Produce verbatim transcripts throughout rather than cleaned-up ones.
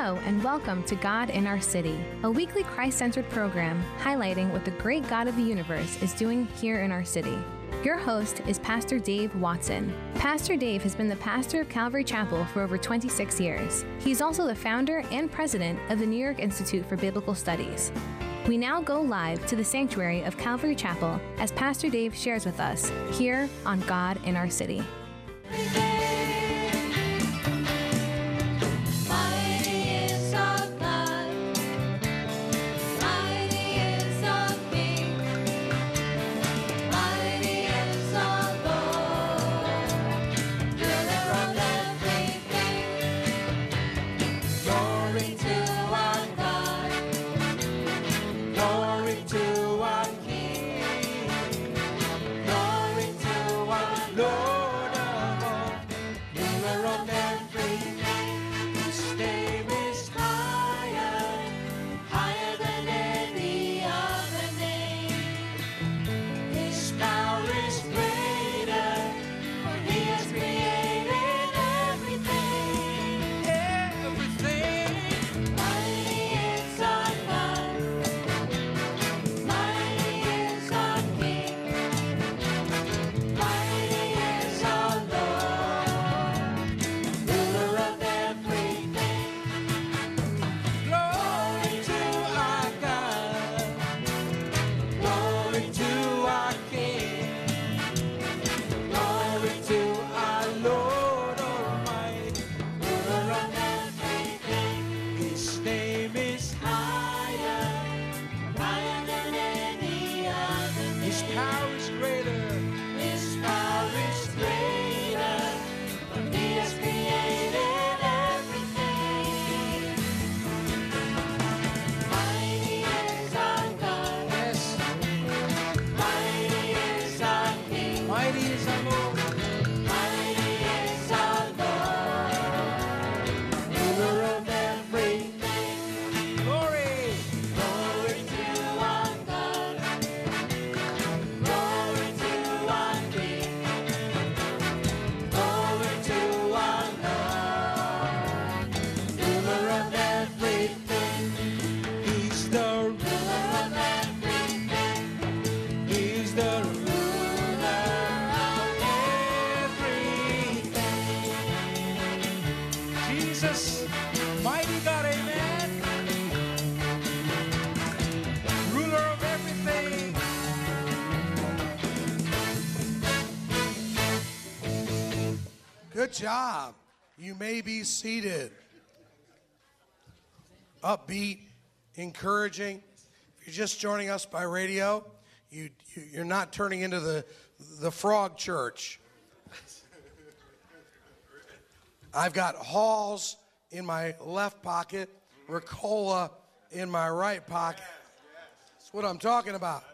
Hello and welcome to God in Our City, a weekly Christ-centered program highlighting what the great God of the universe is doing here in our city. Your host is Pastor Dave Watson. Pastor Dave has been the pastor of Calvary Chapel for over twenty-six years. He's also the founder and president of the New York Institute for Biblical Studies. We now go live to the sanctuary of Calvary Chapel as Pastor Dave shares with us here on God in Our City. Good job. You may be seated. Upbeat, encouraging. If you're just joining us by radio, you, you you're not turning into the the frog church. I've got Halls in my left pocket, Ricola in my right pocket. That's what I'm talking about.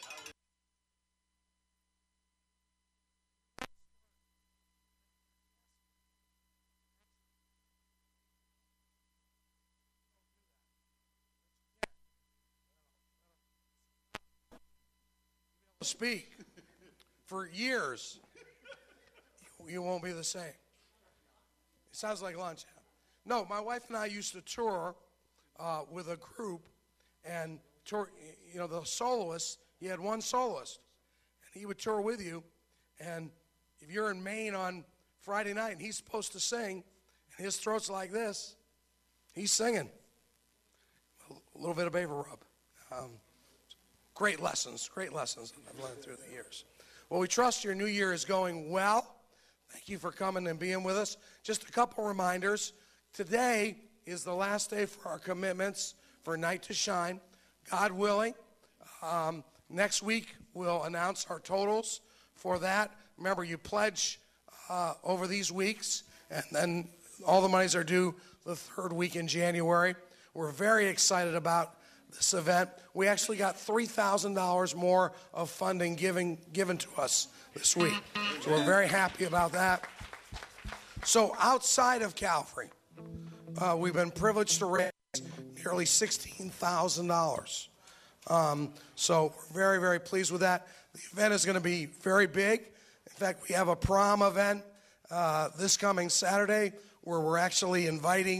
Speak for years, you won't be the same. It sounds like lunch. No, my wife and I used to tour uh, with a group, and tour, you know, the soloist, he had one soloist, and he would tour with you, and if you're in Maine on Friday night and he's supposed to sing, and his throat's like this, he's singing. A little bit of Baby Rub. Um, Great lessons, great lessons that I've learned through the years. Well, we trust your new year is going well. Thank you for coming and being with us. Just a couple reminders. Today is the last day for our commitments for Night to Shine. God willing, um, next week we'll announce our totals for that. Remember, you pledge uh, over these weeks, and then all the monies are due the third week in January. We're very excited about this event. We actually got three thousand dollars more of funding given, given to us this week. So we're very happy about that. So outside of Calvary, uh, we've been privileged to raise nearly sixteen thousand dollars. Um, so we're very, very pleased with that. The event is going to be very big. In fact, we have a prom event uh, this coming Saturday where we're actually inviting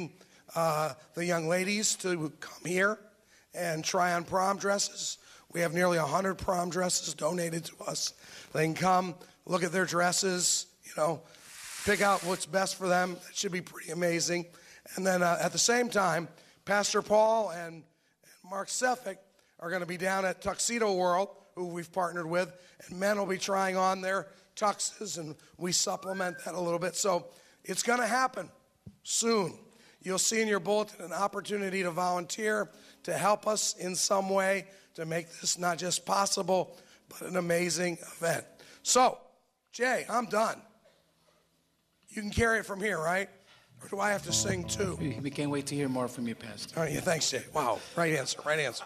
uh, the young ladies to come here and try on prom dresses. We have nearly one hundred prom dresses donated to us. They can come, look at their dresses, you know, pick out what's best for them. It should be pretty amazing. And then uh, at the same time, Pastor Paul and, and Mark Sefik are going to be down at Tuxedo World, who we've partnered with, and men will be trying on their tuxes, and we supplement that a little bit. So it's going to happen soon. You'll see in your bulletin an opportunity to volunteer, to help us in some way, to make this not just possible, but an amazing event. So, Jay, I'm done. You can carry it from here, right? Or do I have to sing too? We can't wait to hear more from you, Pastor. All right, yeah, thanks, Jay. Wow, right answer, right answer.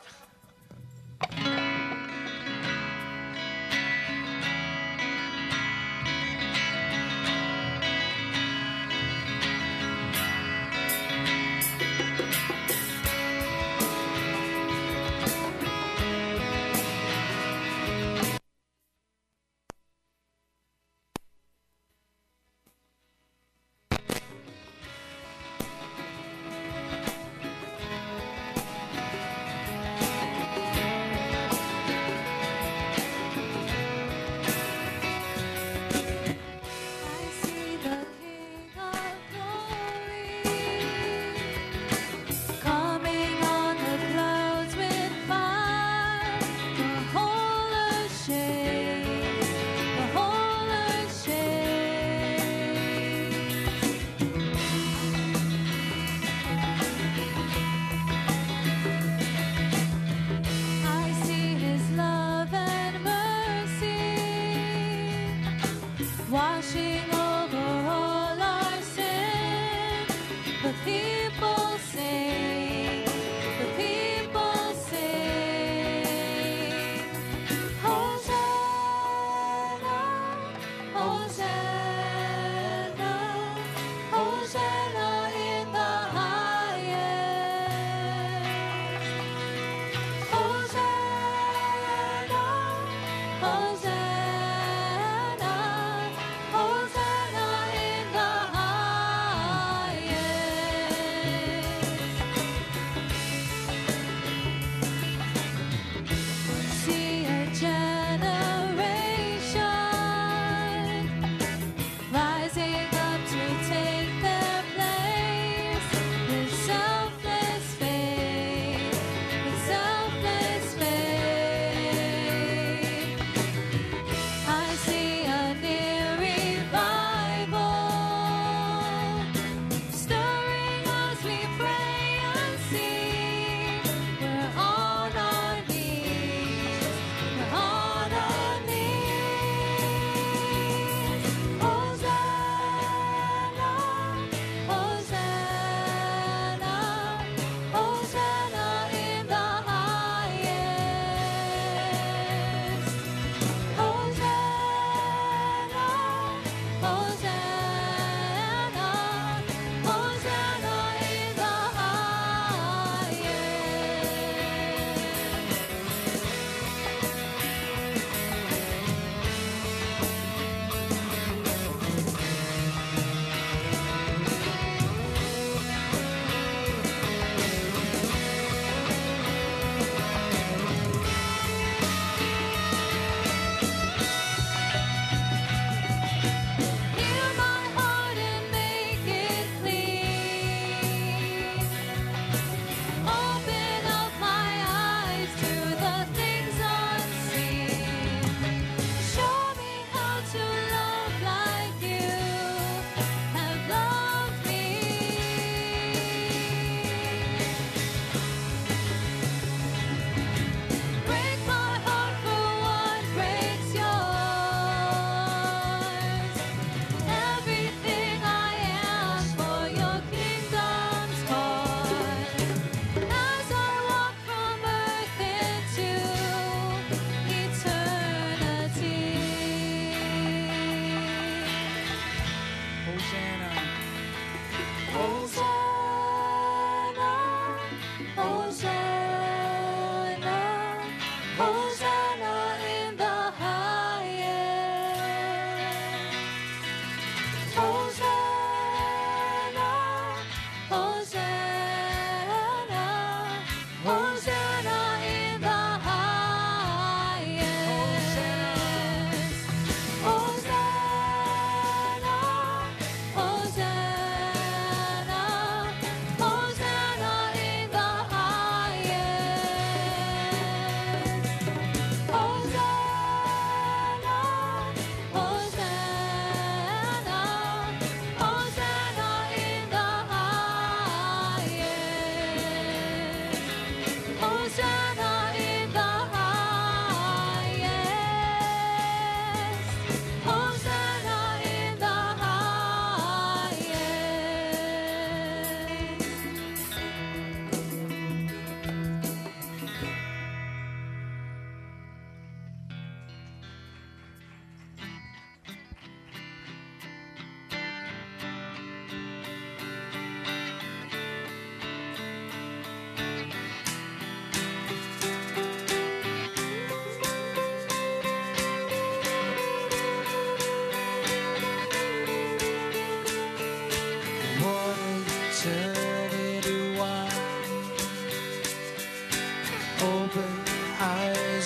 Hosanna, Hosanna.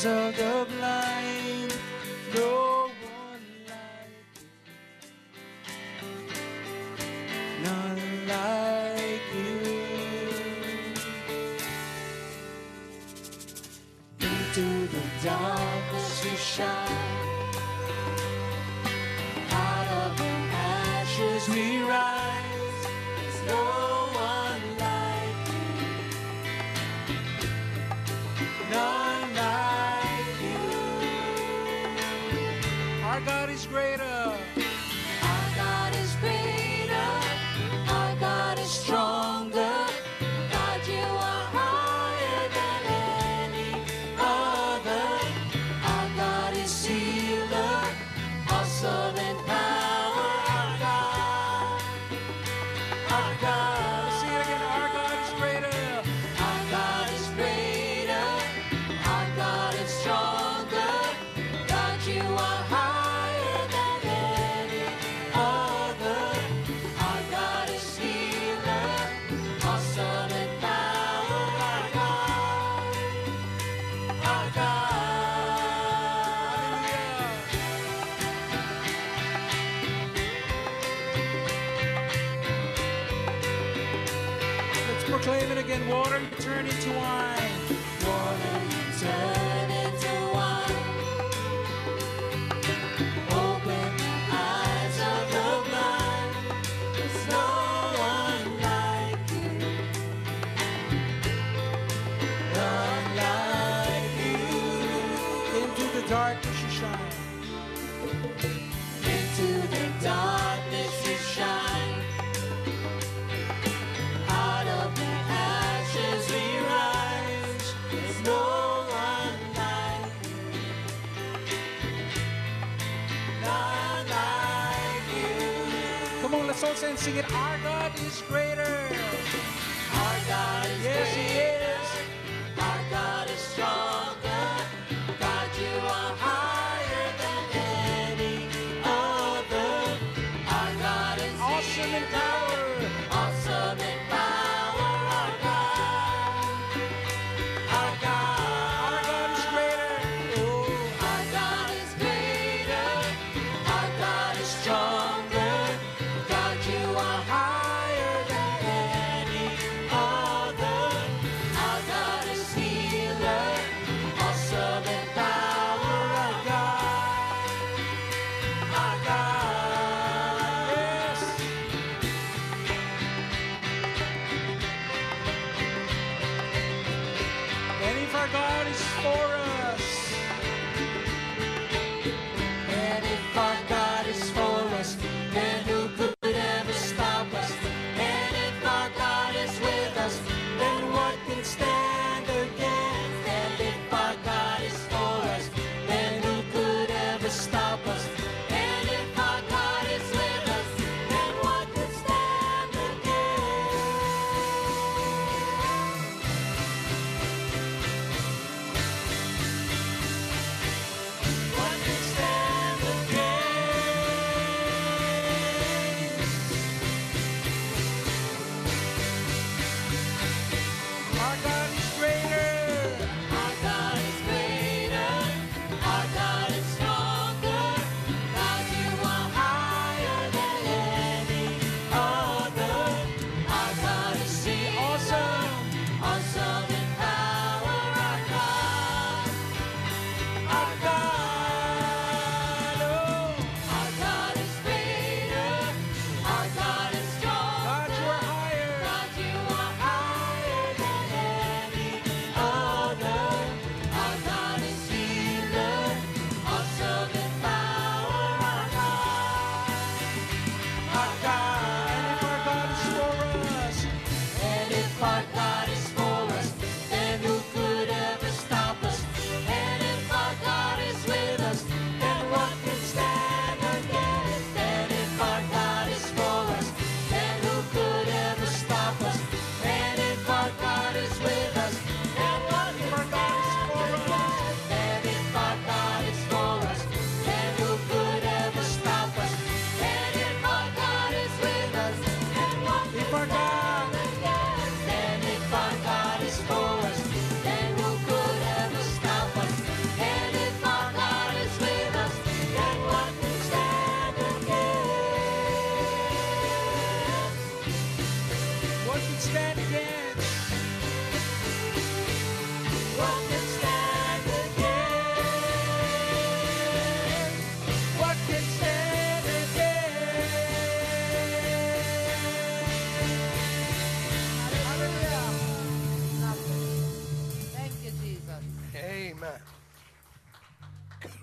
of the blind, no one like you, none like you. Into the darkness you shine, out of the ashes we rise. There's no one like you, none like you. Our God is greater. Our God is greater, our God is stronger. God, you are higher than any other. Our God is healer, awesome in power. Our God, our God. Let's sing it again. Our God is greater. Our God is greater, our God is stronger. God, you are higher than any other. Our God is healer, awesome in power. Our God, our God. Let's proclaim it again. Water you turn into wine. Water you turn into wine. Open the eyes of the blind. There's no one like you, none like you. Into the darkness you shine. Into the darkness you shine. Out of the ashes we rise. There's no one like you, none like you. Come on, let's all say and sing it. Our God is greater. Our God is Yes, He greater. is. Our God is stronger. God, you are higher than any other. Our God is Awesome in power. awesome in power. Our God, our God, Our God is greater. oh, our God is greater. Our God is stronger. God, you are higher than any other.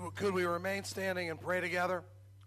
could we remain standing and pray together?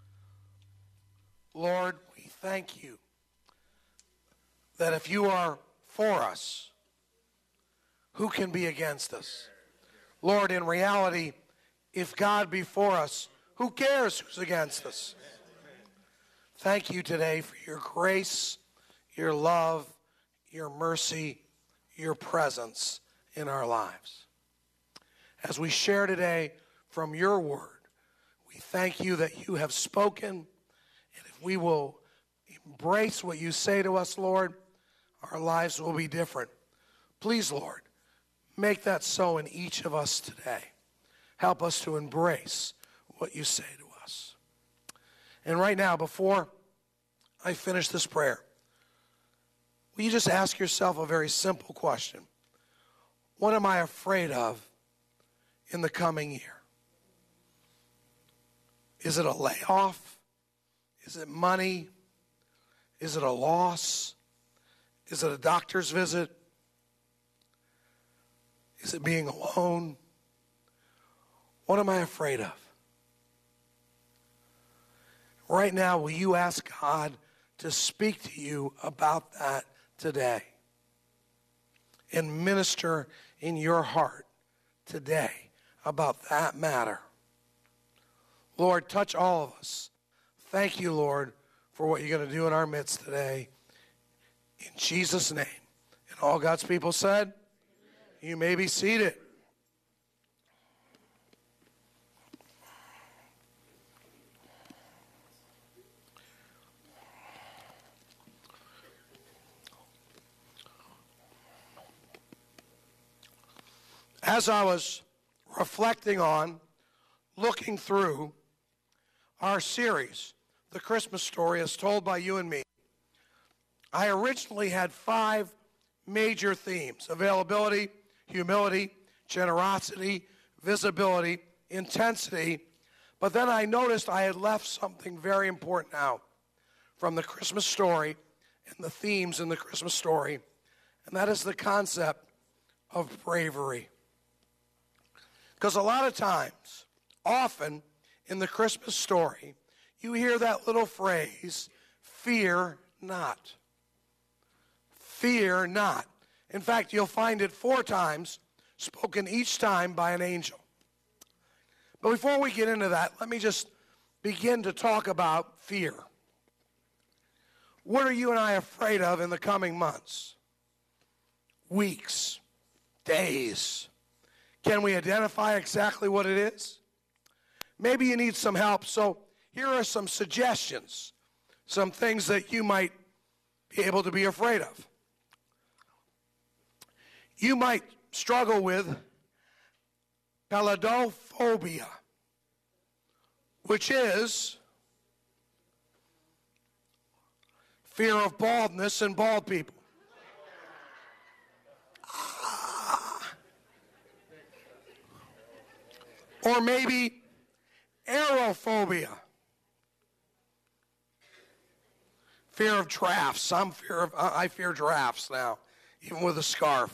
Lord, we thank you that if you are for us, who can be against us? Lord, in reality, if God be for us, who cares who's against us? Thank you today for your grace, your love, your mercy, your presence in our lives. As we share today from your word, we thank you that you have spoken, and if we will embrace what you say to us, Lord, our lives will be different. Please, Lord, make that so in each of us today. Help us to embrace what you say to us. And right now, before I finish this prayer, will you just ask yourself a very simple question? What am I afraid of in the coming year? Is it a layoff? Is it money? Is it a loss? Is it a doctor's visit? Is it being alone? What am I afraid of? Right now, will you ask God to speak to you about that today and minister in your heart today about that matter? Lord, touch all of us. Thank you, Lord, for what you're going to do in our midst today. In Jesus' name. And all God's people said, you may be seated. As I was reflecting on, looking through our series, The Christmas Story as Told by You and Me, I originally had five major themes: availability, humility, generosity, visibility, intensity. But then I noticed I had left something very important out from the Christmas story and the themes in the Christmas story, and that is the concept of bravery. Because a lot of times, often in the Christmas story, you hear that little phrase, fear not. Fear not. In fact, you'll find it four times, spoken each time by an angel. But before we get into that, let me just begin to talk about fear. What are you and I afraid of in the coming months, weeks, days? Can we identify exactly what it is? Maybe you need some help, so here are some suggestions, some things that you might be able to be afraid of. You might struggle with paladophobia, which is fear of baldness and bald people. Ah. Or maybe aerophobia, fear of drafts. I'm fear of, I fear drafts now, even with a scarf.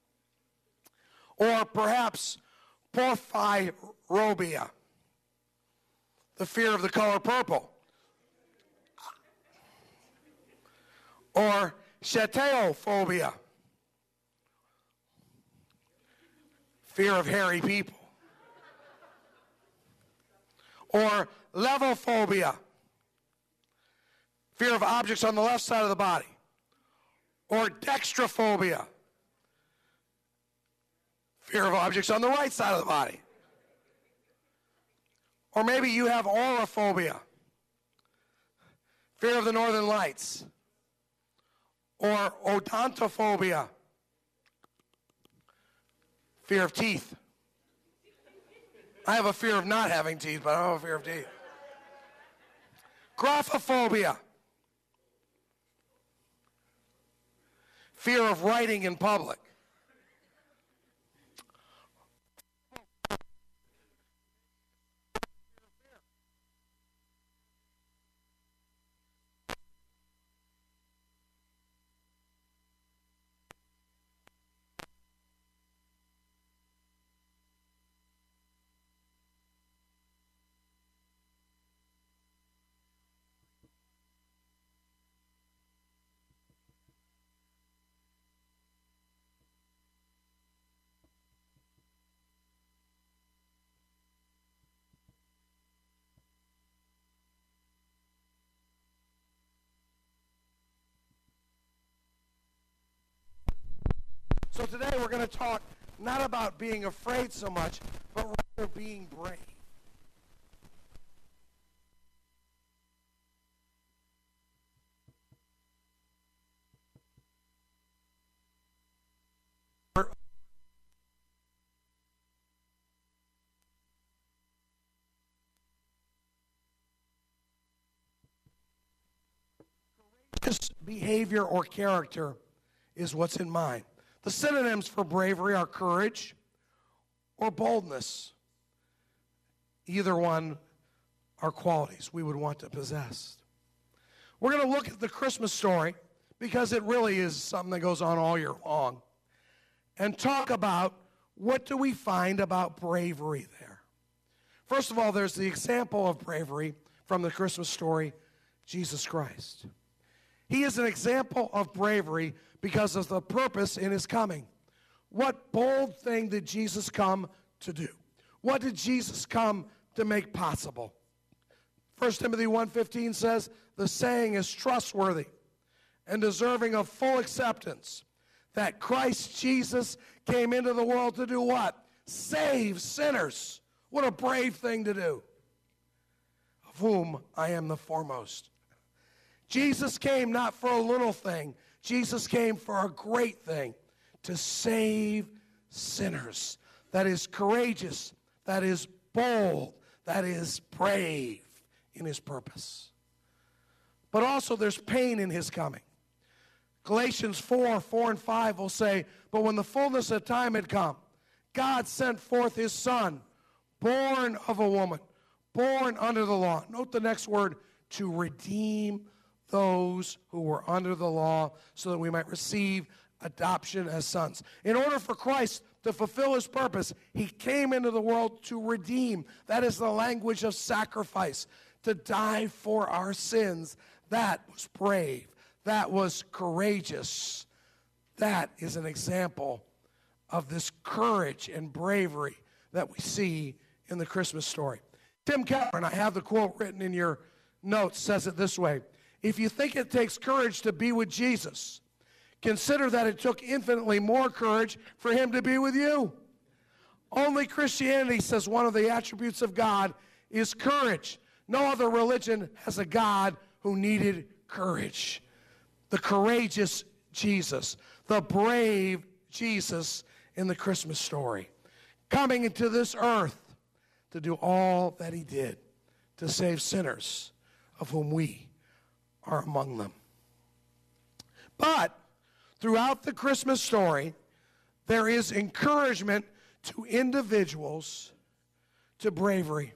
Or perhaps porphyrobia, the fear of the color purple. Or chetophobia, fear of hairy people. Or levophobia, fear of objects on the left side of the body. Or dextrophobia, fear of objects on the right side of the body. Or maybe you have auraphobia, fear of the northern lights. Or odontophobia, fear of teeth. I have a fear of not having teeth, but I don't have a fear of teeth. Graphophobia, fear of writing in public. So today we're going to talk not about being afraid so much, but rather being brave. Courageous behavior or character is what's in mind. The synonyms for bravery are courage or boldness. Either one are qualities we would want to possess. We're going to look at the Christmas story because it really is something that goes on all year long, and talk about what do we find about bravery there. First of all, there's the example of bravery from the Christmas story, Jesus Christ. He is an example of bravery because of the purpose in his coming. What bold thing did Jesus come to do? What did Jesus come to make possible? First Timothy one fifteen says, the saying is trustworthy and deserving of full acceptance, that Christ Jesus came into the world to do what? Save sinners. What a brave thing to do. Of whom I am the foremost. Jesus came not for a little thing. Jesus came for a great thing, to save sinners. That is courageous, that is bold, that is brave in his purpose. But also there's pain in his coming. Galatians four, four and five will say, but when the fullness of time had come, God sent forth his Son, born of a woman, born under the law. Note the next word, to redeem those who were under the law, so that we might receive adoption as sons. In order for Christ to fulfill his purpose, he came into the world to redeem. That is the language of sacrifice, to die for our sins. That was brave. That was courageous. That is an example of this courage and bravery that we see in the Christmas story. Tim Keller, and I have the quote written in your notes, says it this way: if you think it takes courage to be with Jesus, consider that it took infinitely more courage for him to be with you. Only Christianity says one of the attributes of God is courage. No other religion has a God who needed courage. The courageous Jesus, the brave Jesus in the Christmas story, coming into this earth to do all that he did to save sinners, of whom we are among them. But throughout the Christmas story, there is encouragement to individuals to bravery.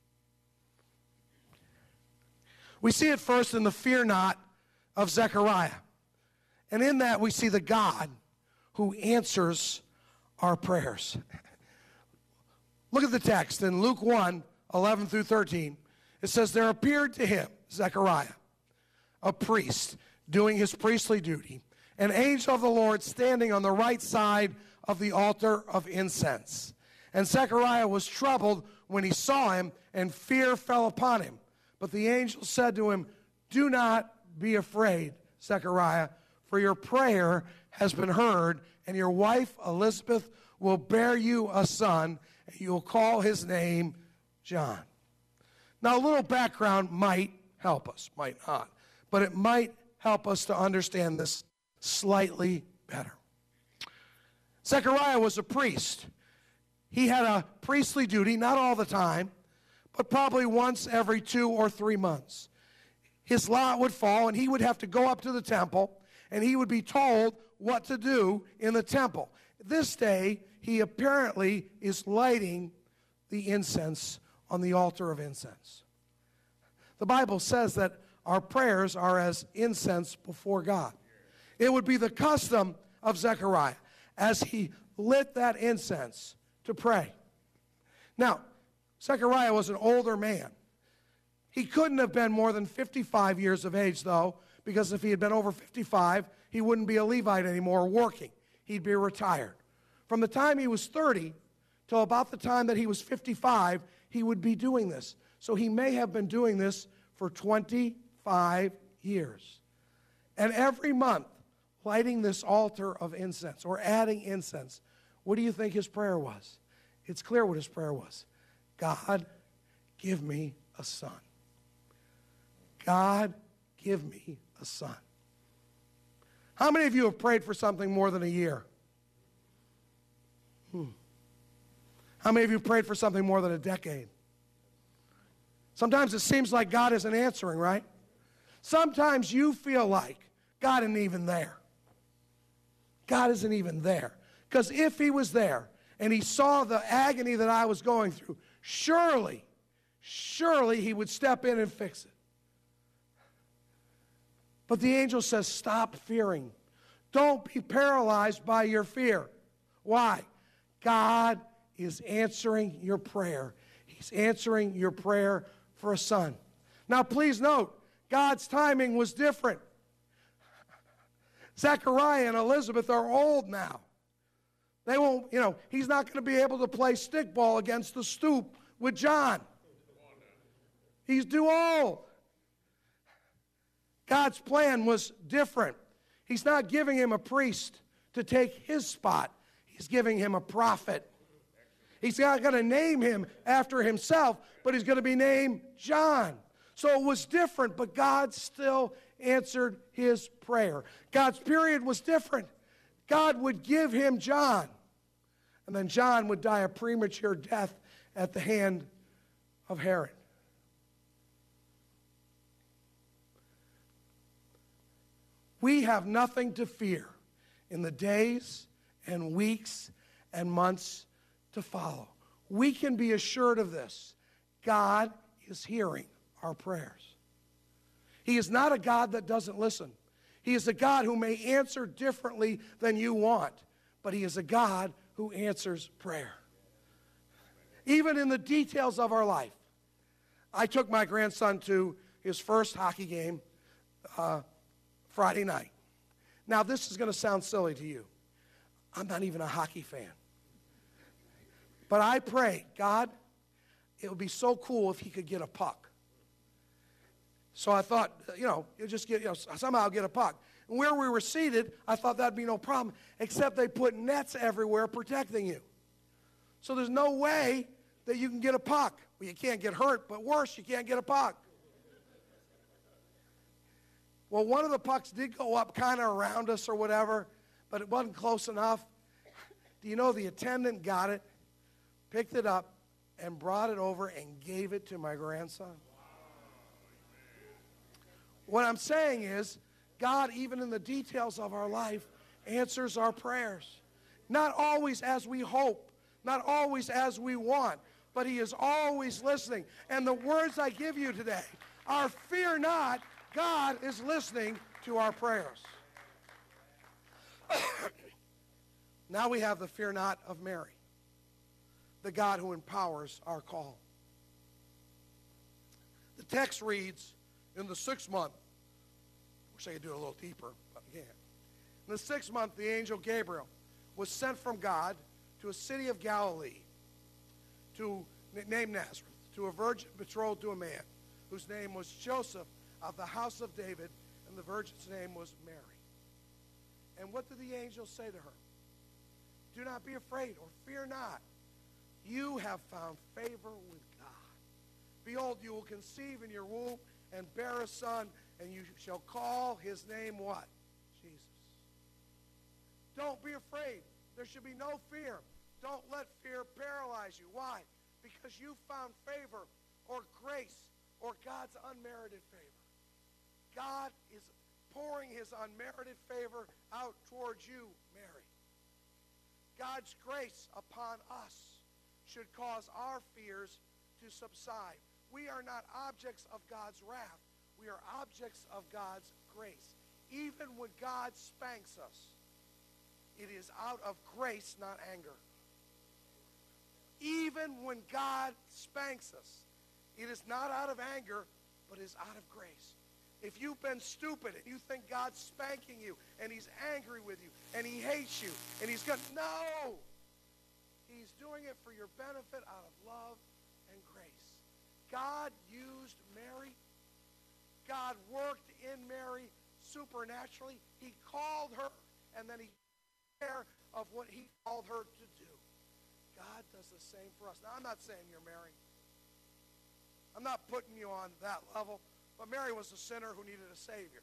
We see it first in the fear not of Zechariah. And in that we see the God who answers our prayers. Look at the text in Luke one, eleven through thirteen. It says, there appeared to him, Zechariah, a priest doing his priestly duty, an angel of the Lord standing on the right side of the altar of incense. And Zechariah was troubled when he saw him, and fear fell upon him. But the angel said to him, do not be afraid, Zechariah, for your prayer has been heard, and your wife Elizabeth will bear you a son, and you will call his name John. Now, a little background might help us, might not, but it might help us to understand this slightly better. Zechariah was a priest. He had a priestly duty, not all the time, but probably once every two or three months. His lot would fall, and he would have to go up to the temple, and he would be told what to do in the temple. This day, he apparently is lighting the incense on the altar of incense. The Bible says that our prayers are as incense before God. It would be the custom of Zechariah as he lit that incense to pray. Now, Zechariah was an older man. He couldn't have been more than fifty-five years of age, though, because if he had been over fifty-five, he wouldn't be a Levite anymore working. He'd be retired. From the time he was thirty till about the time that he was fifty-five, he would be doing this. So he may have been doing this for twenty-five years. And every month, lighting this altar of incense or adding incense, what do you think his prayer was? It's clear what his prayer was. God, give me a son. God, give me a son. How many of you have prayed for something more than a year? Hmm. How many of you prayed for something more than a decade? Sometimes it seems like God isn't answering, right? Sometimes you feel like God isn't even there. God isn't even there. Because if he was there and he saw the agony that I was going through, surely, surely he would step in and fix it. But the angel says, stop fearing. Don't be paralyzed by your fear. Why? God is answering your prayer. He's answering your prayer for a son. Now, please note, God's timing was different. Zechariah and Elizabeth are old now. They won't, you know, he's not going to be able to play stickball against the stoop with John. He's too old. God's plan was different. He's not giving him a priest to take his spot. He's giving him a prophet. He's not going to name him after himself, but he's going to be named John. So it was different, but God still answered his prayer. God's period was different. God would give him John, and then John would die a premature death at the hand of Herod. We have nothing to fear in the days and weeks and months to follow. We can be assured of this. God is hearing our prayers. He is not a God that doesn't listen. He is a God who may answer differently than you want, but he is a God who answers prayer. Even in the details of our life. I took my grandson to his first hockey game uh, Friday night. Now, this is going to sound silly to you. I'm not even a hockey fan. But I pray, God, it would be so cool if he could get a puck. So I thought, you know, you just get, you know, somehow get a puck. And where we were seated, I thought that'd be no problem, except they put nets everywhere protecting you. So there's no way that you can get a puck. Well, you can't get hurt, but worse, you can't get a puck. Well, one of the pucks did go up kind of around us or whatever, but it wasn't close enough. Do you know the attendant got it, picked it up, and brought it over and gave it to my grandson? What I'm saying is, God, even in the details of our life, answers our prayers. Not always as we hope, not always as we want, but he is always listening. And the words I give you today are, fear not, God is listening to our prayers. Now we have the fear not of Mary, the God who empowers our call. The text reads, in the sixth month, wish I could do it a little deeper, but I can't. In the sixth month, the angel Gabriel was sent from God to a city of Galilee, to named Nazareth, to a virgin betrothed to a man whose name was Joseph of the house of David, and the virgin's name was Mary. And what did the angel say to her? Do not be afraid, or fear not. You have found favor with God. Behold, you will conceive in your womb and bear a son, and you shall call his name what? Jesus. Don't be afraid. There should be no fear. Don't let fear paralyze you. Why? Because you found favor or grace or God's unmerited favor. God is pouring his unmerited favor out towards you, Mary. God's grace upon us should cause our fears to subside. We are not objects of God's wrath. We are objects of God's grace. Even when God spanks us, it is out of grace, not anger. Even when God spanks us, it is not out of anger, but is out of grace. If you've been stupid and you think God's spanking you and he's angry with you and he hates you and he's going, no! He's doing it for your benefit out of love and grace. God used Mary. God worked in Mary supernaturally. He called her, and then he took care of what he called her to do. God does the same for us. Now, I'm not saying you're Mary. I'm not putting you on that level, but Mary was a sinner who needed a Savior.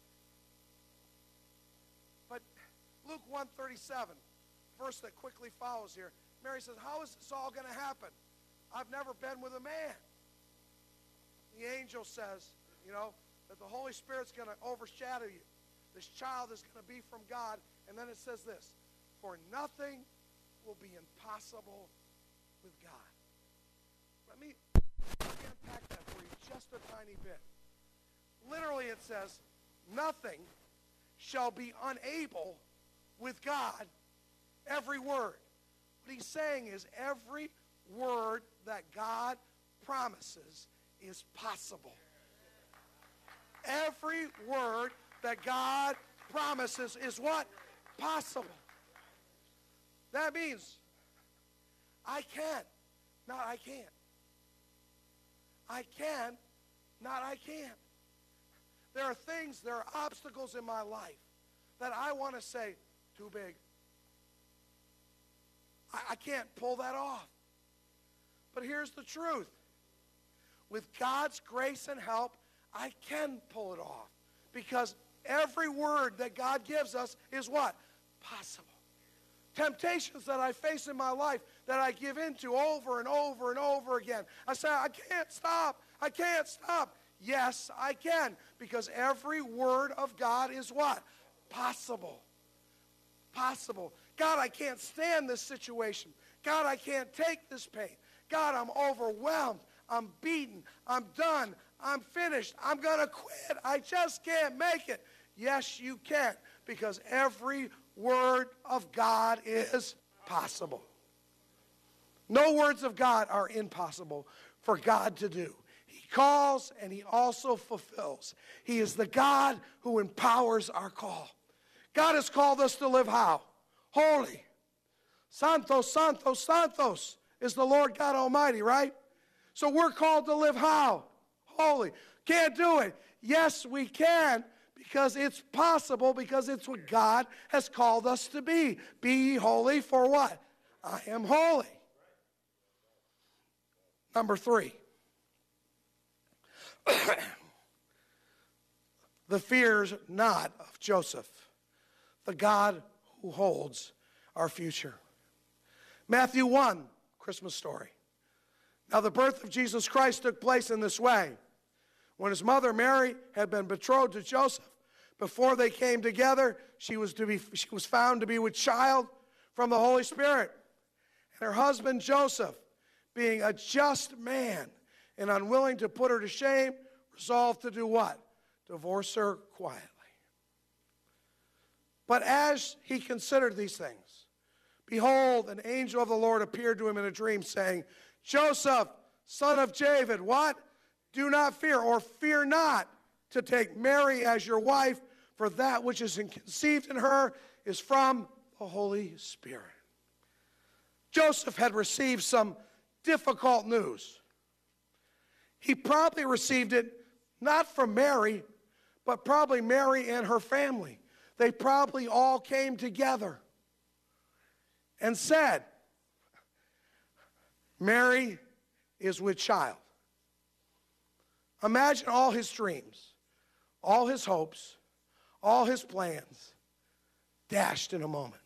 But Luke one thirty-seven, verse that quickly follows here, Mary says, how is this all going to happen? I've never been with a man. The angel says, you know, that the Holy Spirit's going to overshadow you. This child is going to be from God. And then it says this, for nothing will be impossible with God. Let me, let me unpack that for you just a tiny bit. Literally it says, nothing shall be unable with God. Every word. What he's saying is every word that God promises is possible. Every word that God promises is what? Possible. That means I can, not I can't. I can, not I can't. There are things, there are obstacles in my life that I want to say, too big. I, I can't pull that off. But here's the truth. With God's grace and help, I can pull it off. Because every word that God gives us is what? Possible. Temptations that I face in my life that I give into over and over and over again. I say, I can't stop. I can't stop. Yes, I can. Because every word of God is what? Possible. Possible. God, I can't stand this situation. God, I can't take this pain. God, I'm overwhelmed. I'm beaten. I'm done. I'm finished. I'm going to quit. I just can't make it. Yes, you can. Because every word of God is possible. No words of God are impossible for God to do. He calls and he also fulfills. He is the God who empowers our call. God has called us to live how? Holy. Santos, Santos, Santos is the Lord God Almighty, right? So we're called to live how? Holy. Can't do it. Yes, we can, because it's possible, because it's what God has called us to be. Be ye holy, for what? I am holy. Number three. The fears not of Joseph, the God who holds our future. Matthew one, Christmas story. Now the birth of Jesus Christ took place in this way. When his mother Mary had been betrothed to Joseph, before they came together, she was to be she was found to be with child from the Holy Spirit. And her husband Joseph, being a just man and unwilling to put her to shame, resolved to do what? Divorce her quietly. But as he considered these things, behold, an angel of the Lord appeared to him in a dream, saying, Joseph, son of David, what? Do not fear, or fear not, to take Mary as your wife, for that which is conceived in her is from the Holy Spirit. Joseph had received some difficult news. He probably received it not from Mary, but probably Mary and her family. They probably all came together and said, Mary is with child. Imagine all his dreams, all his hopes, all his plans dashed in a moment.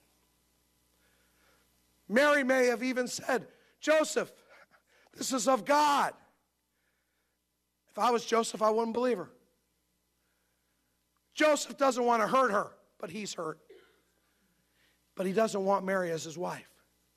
Mary may have even said, Joseph, this is of God. If I was Joseph, I wouldn't believe her. Joseph doesn't want to hurt her, but he's hurt. But he doesn't want Mary as his wife.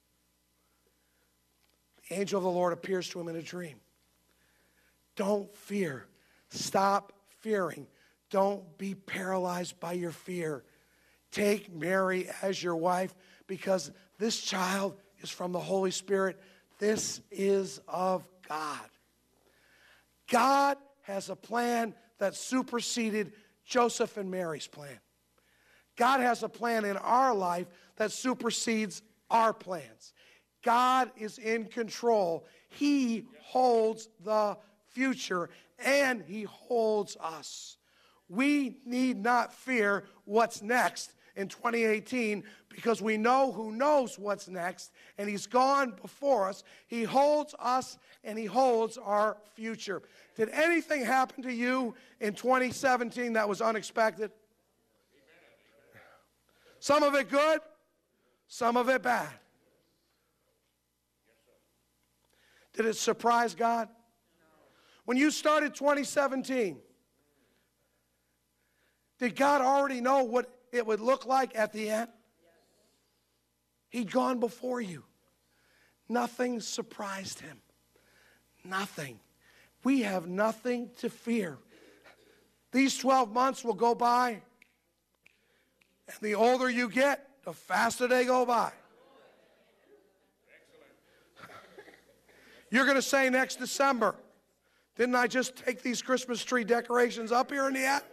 The angel of the Lord appears to him in a dream. Don't fear. Stop fearing. Don't be paralyzed by your fear. Take Mary as your wife, because this child is from the Holy Spirit. This is of God. God has a plan that superseded Joseph and Mary's plan. God has a plan in our life that supersedes our plans. God is in control. He holds the future, and he holds us. We need not fear what's next in twenty eighteen because we know who knows what's next, and he's gone before us. He holds us, and he holds our future. Did anything happen to you in twenty seventeen that was unexpected? Some of it good, some of it bad. Did it surprise God? When you started twenty seventeen, did God already know what it would look like at the end? He'd gone before you. Nothing surprised him. Nothing. We have nothing to fear. These twelve months will go by, and the older you get, the faster they go by. You're going to say next December, didn't I just take these Christmas tree decorations up here in the attic?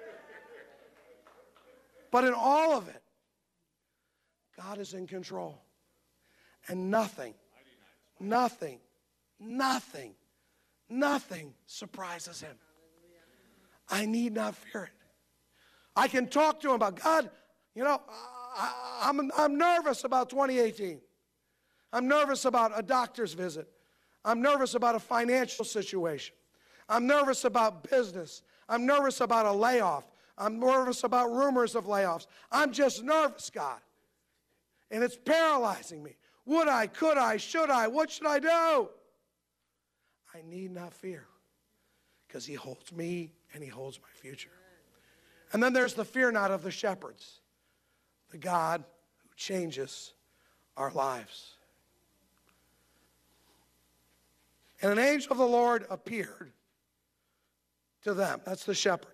But in all of it, God is in control. And nothing, nothing, nothing, nothing surprises him. I need not fear it. I can talk to him about, God, you know, I, I'm, I'm nervous about twenty eighteen. I'm nervous about a doctor's visit. I'm nervous about a financial situation. I'm nervous about business. I'm nervous about a layoff. I'm nervous about rumors of layoffs. I'm just nervous, God. And it's paralyzing me. Would I, could I, should I, what should I do? I need not fear because he holds me and he holds my future. And then there's the fear not of the shepherds, the God who changes our lives. And an angel of the Lord appeared to them. That's the shepherds.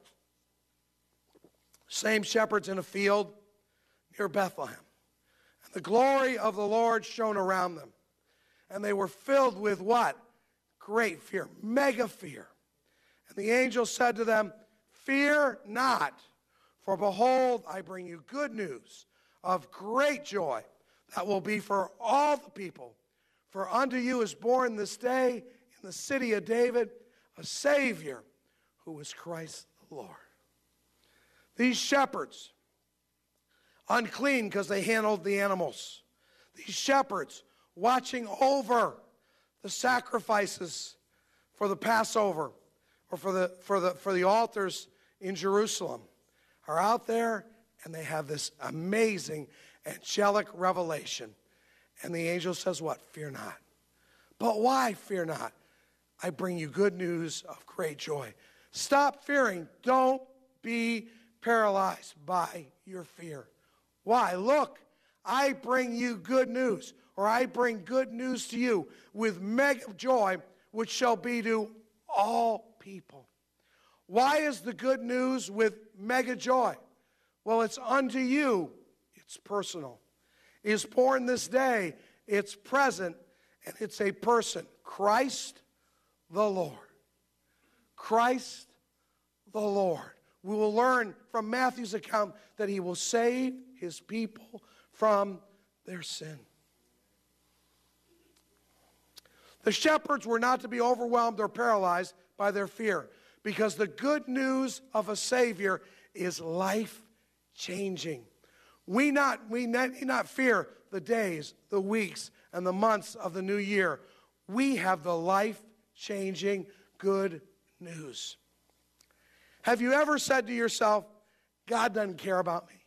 Same shepherds in a field near Bethlehem. And the glory of the Lord shone around them. And they were filled with what? Great fear, mega fear. And the angel said to them, fear not, for behold, I bring you good news of great joy that will be for all the people. For unto you is born this day in the city of David a Savior who is Christ the Lord. These shepherds, unclean because they handled the animals. These shepherds watching over the sacrifices for the Passover or for the, for the, for the altars in Jerusalem are out there, and they have this amazing angelic revelation. And the angel says what? Fear not. But why fear not? I bring you good news of great joy. Stop fearing. Don't be paralyzed by your fear. Why? Look, I bring you good news, or I bring good news to you with mega joy, which shall be to all people. Why is the good news with mega joy? Well, it's unto you. It's personal. It is born this day. It's present, and it's a person. Christ the Lord. Christ the Lord. We will learn from Matthew's account that he will save his people from their sin. The shepherds were not to be overwhelmed or paralyzed by their fear, because the good news of a Savior is life-changing. We not, we need not fear the days, the weeks, and the months of the new year. We have the life-changing good news. Have you ever said to yourself, God doesn't care about me?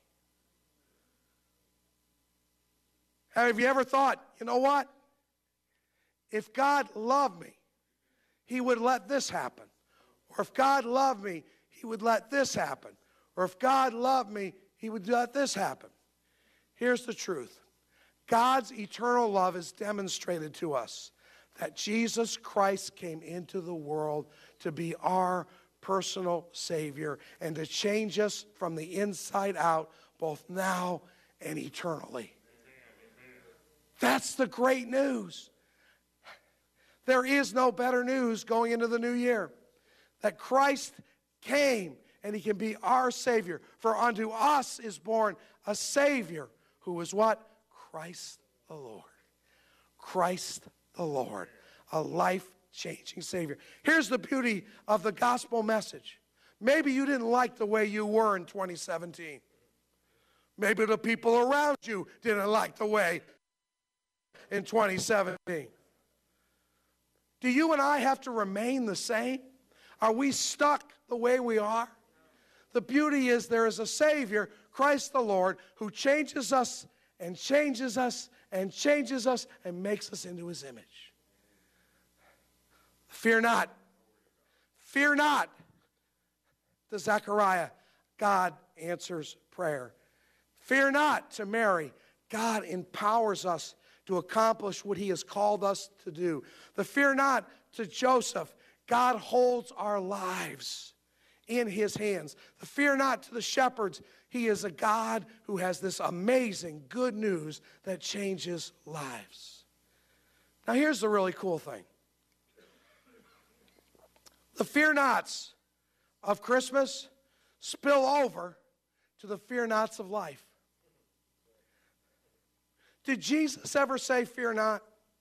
Have you ever thought, you know what? If God loved me, he would let this happen. Or if God loved me, he would let this happen. Or if God loved me, he would let this happen. Here's the truth. God's eternal love is demonstrated to us that Jesus Christ came into the world to be our personal Savior and to change us from the inside out, both now and eternally. That's the great news. There is no better news going into the new year. That Christ came and he can be our Savior. For unto us is born a Savior who is what? Christ the Lord. Christ the Lord. A life-changing Savior. Here's the beauty of the gospel message. Maybe you didn't like the way you were in twenty seventeen. Maybe the people around you didn't like the way in twenty seventeen. Do you and I have to remain the same? Are we stuck the way we are? The beauty is there is a Savior, Christ the Lord, who changes us and changes us and changes us and makes us into his image. Fear not. Fear not. To Zechariah, God answers prayer. Fear not to Mary. God empowers us to accomplish what he has called us to do. The fear not to Joseph. God holds our lives in his hands. The fear not to the shepherds. He is a God who has this amazing good news that changes lives. Now here's the really cool thing. The fear nots of Christmas spill over to the fear nots of life. Did Jesus ever say, fear not?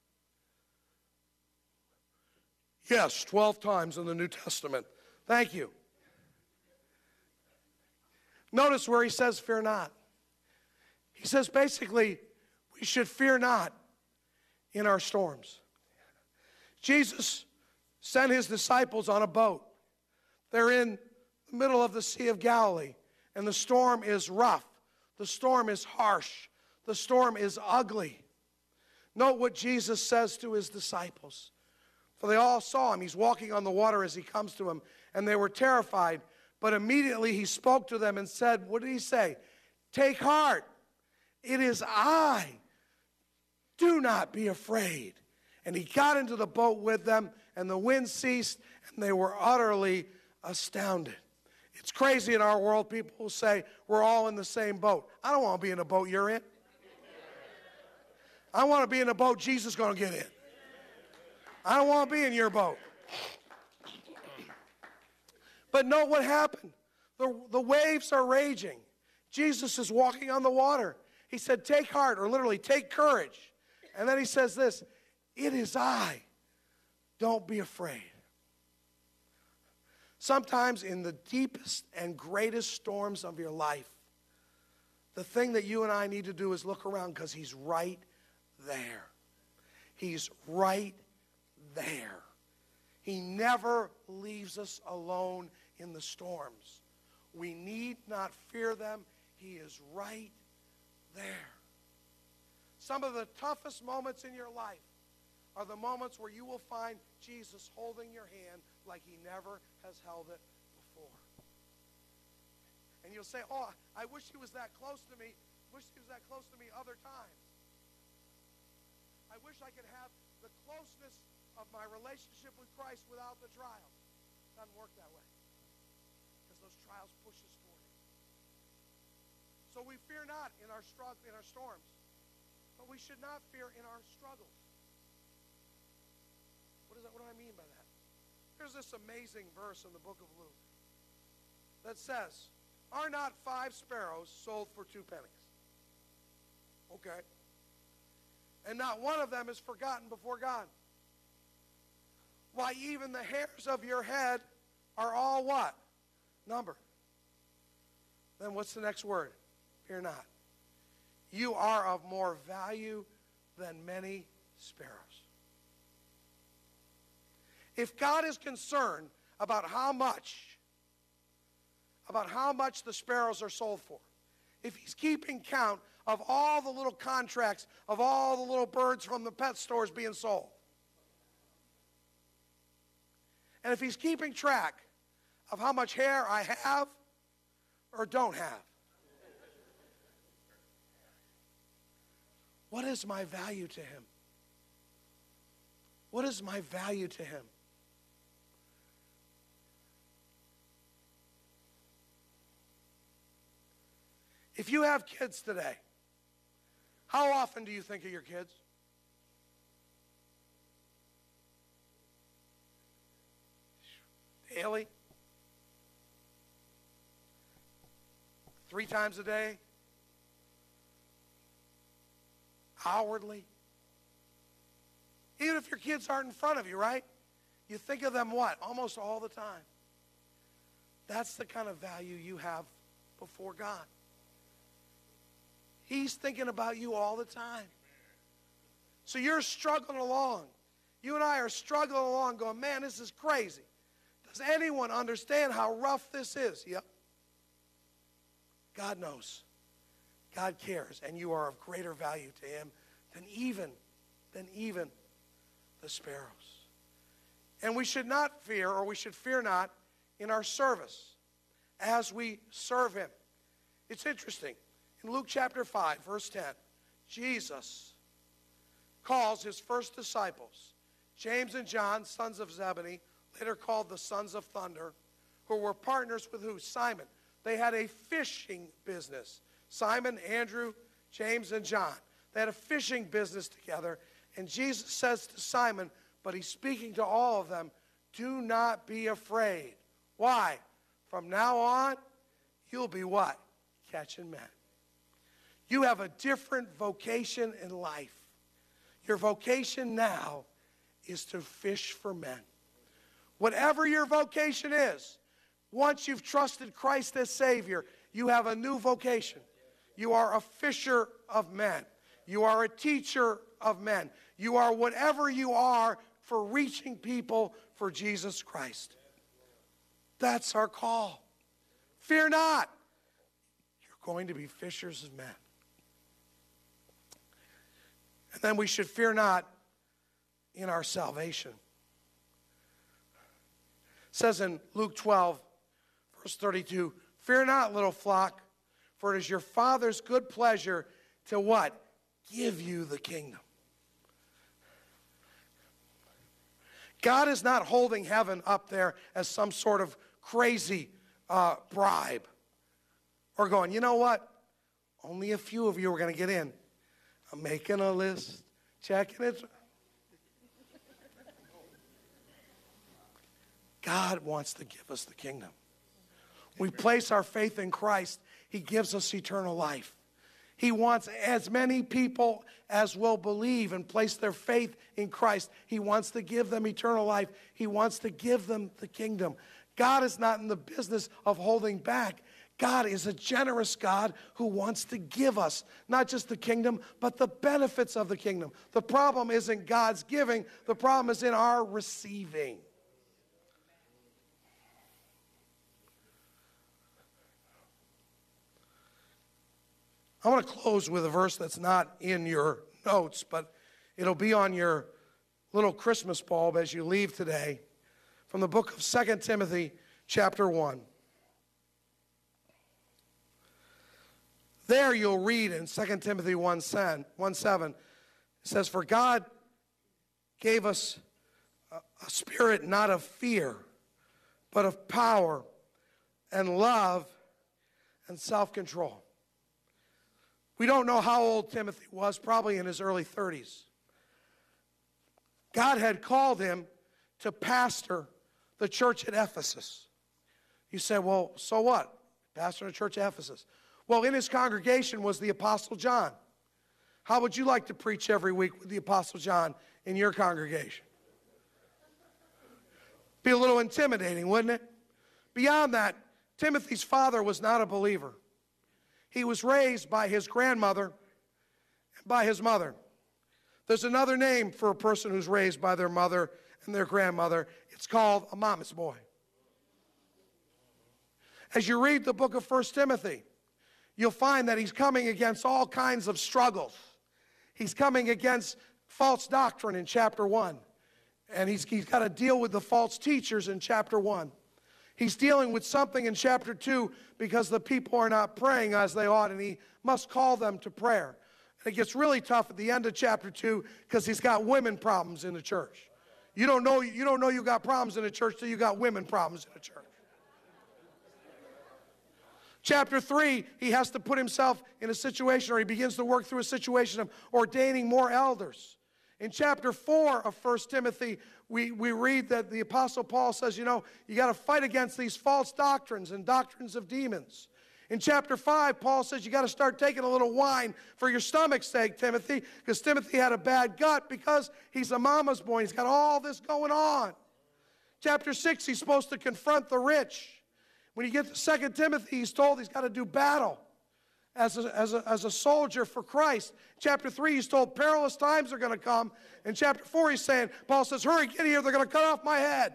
Yes, twelve times in the New Testament. Thank you. Notice where he says, fear not. He says basically, we should fear not in our storms. Jesus sent his disciples on a boat. They're in the middle of the Sea of Galilee, and the storm is rough. The storm is harsh. The storm is ugly. Note what Jesus says to his disciples. For they all saw him. He's walking on the water as he comes to them, and they were terrified. But immediately he spoke to them and said, what did he say? Take heart. It is I. Do not be afraid. And he got into the boat with them, and the wind ceased, and they were utterly astounded. It's crazy in our world. People will say, we're all in the same boat. I don't want to be in a boat you're in. I want to be in a boat Jesus is going to get in. I don't want to be in your boat. But note what happened. The, the waves are raging. Jesus is walking on the water. He said, take heart, or literally, take courage. And then he says this, it is I. Don't be afraid. Sometimes in the deepest and greatest storms of your life, the thing that you and I need to do is look around because he's right there. He's right there. He never leaves us alone in the storms. We need not fear them. He is right there. Some of the toughest moments in your life are the moments where you will find Jesus holding your hand like he never has held it before. And you'll say, oh, I wish he was that close to me. Wish he was that close to me other times. I wish I could have the closeness of my relationship with Christ without the trials. It doesn't work that way. Because those trials push us toward him. So we fear not in our struggle, in our storms. But we should not fear in our struggles. What is that? What do I mean by that? There's this amazing verse in the book of Luke that says, are not five sparrows sold for two pennies? Okay. And not one of them is forgotten before God. Why, even the hairs of your head are all what? Numbered. Then what's the next word? Fear not. You are of more value than many sparrows. If God is concerned about how much, about how much the sparrows are sold for, if he's keeping count of all the little contracts, of all the little birds from the pet stores being sold, and if he's keeping track of how much hair I have or don't have, what is my value to him? What is my value to him? If you have kids today, how often do you think of your kids? Daily? Three times a day? Hourly? Even if your kids aren't in front of you, right? You think of them what? Almost all the time. That's the kind of value you have before God. He's thinking about you all the time. So you're struggling along. You and I are struggling along going, man, this is crazy. Does anyone understand how rough this is? Yep. God knows. God cares. And you are of greater value to him than even, than even the sparrows. And we should not fear, or we should fear not in our service as we serve him. It's interesting. In Luke chapter five, verse ten, Jesus calls his first disciples, James and John, sons of Zebedee, later called the sons of thunder, who were partners with who? Simon. They had a fishing business. Simon, Andrew, James, and John. They had a fishing business together. And Jesus says to Simon, but he's speaking to all of them, do not be afraid. Why? From now on, you'll be what? Catching men. You have a different vocation in life. Your vocation now is to fish for men. Whatever your vocation is, once you've trusted Christ as Savior, you have a new vocation. You are a fisher of men. You are a teacher of men. You are whatever you are for reaching people for Jesus Christ. That's our call. Fear not. You're going to be fishers of men. And then we should fear not in our salvation. It says in Luke twelve, verse thirty-two, fear not, little flock, for it is your Father's good pleasure to what? Give you the kingdom. God is not holding heaven up there as some sort of crazy uh, bribe. Or going, you know what? Only a few of you are going to get in. I'm making a list, checking it. God wants to give us the kingdom. We place our faith in Christ, he gives us eternal life. He wants as many people as will believe and place their faith in Christ. He wants to give them eternal life. He wants to give them the kingdom. God is not in the business of holding back. God is a generous God who wants to give us not just the kingdom, but the benefits of the kingdom. The problem isn't God's giving. The problem is in our receiving. I want to close with a verse that's not in your notes, but it'll be on your little Christmas bulb as you leave today, from the book of Second Timothy chapter one. There you'll read in Second Timothy one seven, it says, for God gave us a, a spirit not of fear, but of power and love and self-control. We don't know how old Timothy was, probably in his early thirties. God had called him to pastor the church at Ephesus. You say, well, so what? Pastor the church at Ephesus. Well, in his congregation was the Apostle John. How would you like to preach every week with the Apostle John in your congregation? Be a little intimidating, wouldn't it? Beyond that, Timothy's father was not a believer. He was raised by his grandmother and by his mother. There's another name for a person who's raised by their mother and their grandmother. It's called a mama's boy. As you read the book of First Timothy, you'll find that he's coming against all kinds of struggles. He's coming against false doctrine in chapter one. And he's, he's got to deal with the false teachers in chapter one. He's dealing with something in chapter two because the people are not praying as they ought, and he must call them to prayer. And it gets really tough at the end of chapter two because he's got women problems in the church. You don't know you don't know you got problems in the church till you got women problems in the church. Chapter three, he has to put himself in a situation, or he begins to work through a situation of ordaining more elders. In chapter four of First Timothy, we, we read that the Apostle Paul says, you know, you got to fight against these false doctrines and doctrines of demons. In chapter five, Paul says you got to start taking a little wine for your stomach's sake, Timothy, because Timothy had a bad gut because he's a mama's boy. He's got all this going on. Chapter six, he's supposed to confront the rich. When you get to Second Timothy, he's told he's got to do battle as a, as a, as a soldier for Christ. Chapter three, he's told perilous times are going to come. In chapter four, he's saying, Paul says, hurry, get here, they're going to cut off my head.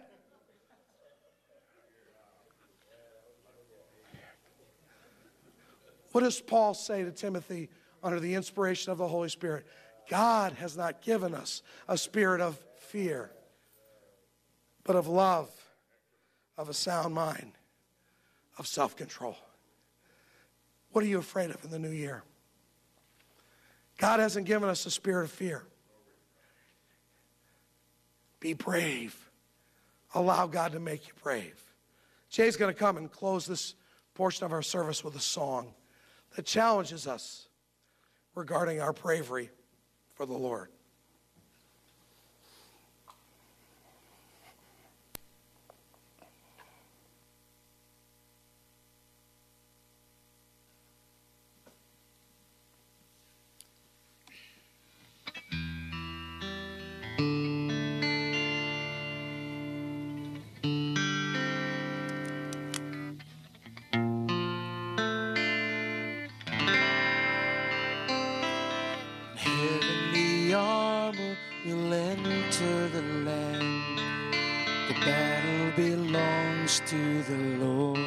What does Paul say to Timothy under the inspiration of the Holy Spirit? God has not given us a spirit of fear, but of love, of a sound mind, of self-control. What are you afraid of in the new year? God hasn't given us a spirit of fear. Be brave. Allow God to make you brave. Jay's going to come and close this portion of our service with a song that challenges us regarding our bravery for the Lord. Heavenly armor will enter the land. The battle belongs to the Lord.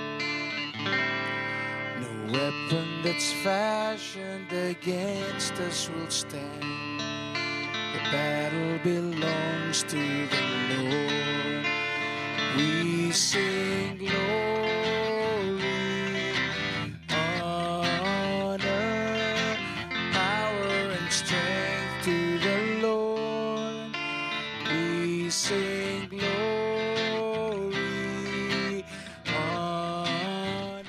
No weapon that's fashioned against us will stand. The battle belongs to the Lord. We sing glory, honor, power and strength to the Lord. We sing glory, honor.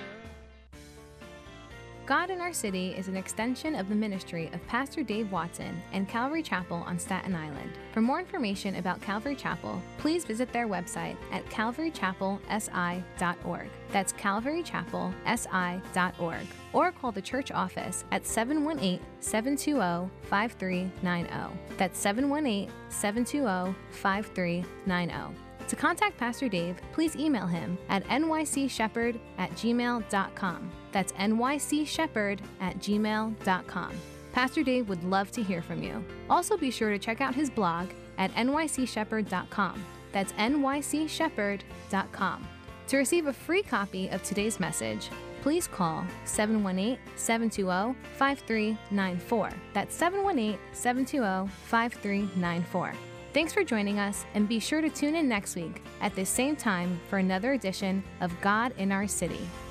God in Our City is an extension of the ministry of Pastor Dave Watson and Calvary Chapel on Staten Island. For more information about Calvary Chapel, please visit their website at calvary chapel s i dot org. That's calvary chapel s i dot org. Or call the church office at seven one eight, seven two zero, five three nine zero. That's seven one eight, seven two zero, five three nine zero. To contact Pastor Dave, please email him at n y c shepherd at gmail dot com. That's n y c shepherd at gmail dot com. Pastor Dave would love to hear from you. Also be sure to check out his blog at n y c shepherd dot com. That's n y c shepherd dot com. To receive a free copy of today's message, please call seven one eight, seven two zero, five three nine four. That's seven one eight, seven two zero, five three nine four. Thanks for joining us, and be sure to tune in next week at this same time for another edition of God in Our City.